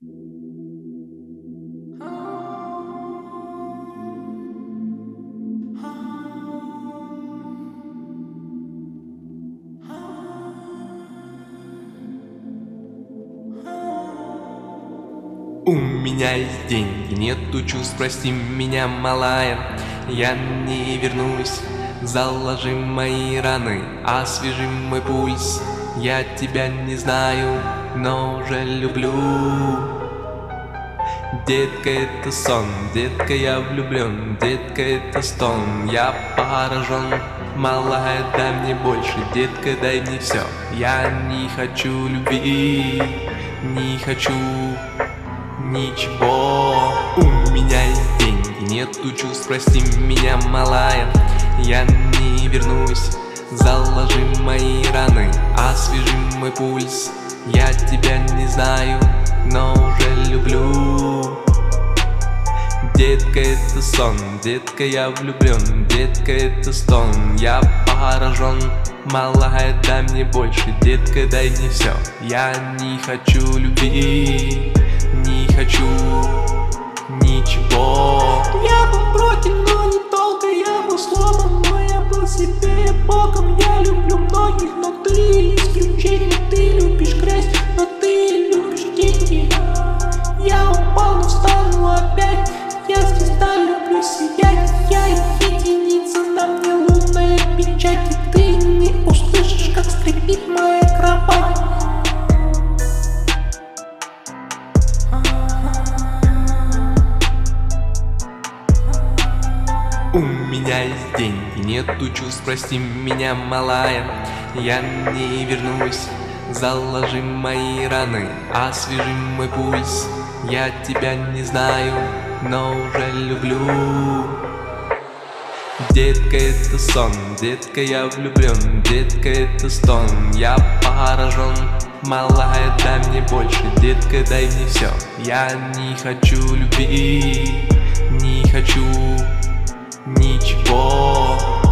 У меня есть деньги, нету чувств, прости меня, малая. Я не вернусь, заложи мои раны, освежи мой пульс. Я тебя не знаю, но уже люблю. Детка, это сон, детка, я влюблен, детка, это стон. Я поражен, малая, дай мне больше, детка, дай мне все. Я не хочу любви, не хочу ничего. У меня есть деньги, нету чувств, прости меня, малая. Я не вернусь, заложи мои раны, освежи мой пульс. Я тебя не знаю, но уже люблю. Детка, это сон, детка, я влюблен, детка, это стон. Я поражен, малая, дай мне больше, детка, дай мне все. Я не хочу любви, не хочу ничего. Я был против, но недолго, я был сломан, но я был себе богом. Я люблю многих, но ты исключение. Ты любишь грязь, но ты любишь деньги. Я упал, но встану опять. Я звезда, люблю сиять. Я единица, на мне лунная печать. И ты не услышишь, как скрипит моя кровать. У меня есть деньги, нету чувств, прости меня, малая. Я не вернусь, заложи мои раны, освежи мой пульс. Я тебя не знаю, но уже люблю. Детка, это сон, детка, я влюблен, детка, это стон. Я поражен, малая, дай мне больше, детка, дай мне все. Я не хочу любви, не хочу ничего.